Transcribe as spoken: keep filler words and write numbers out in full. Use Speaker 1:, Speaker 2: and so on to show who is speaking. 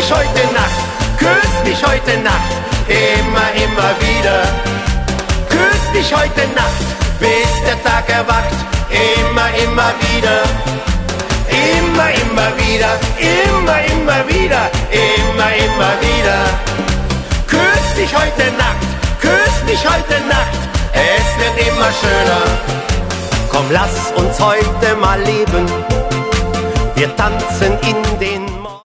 Speaker 1: mich heute Nacht, küss mich heute Nacht, immer, immer wieder. Küss mich heute Nacht, bis der Tag erwacht, immer, immer wieder. Immer, immer wieder, immer, immer wieder, immer, immer wieder. Küss mich heute Nacht, küss mich heute Nacht, es wird immer schöner. Komm, lass uns heute mal leben, wir tanzen in den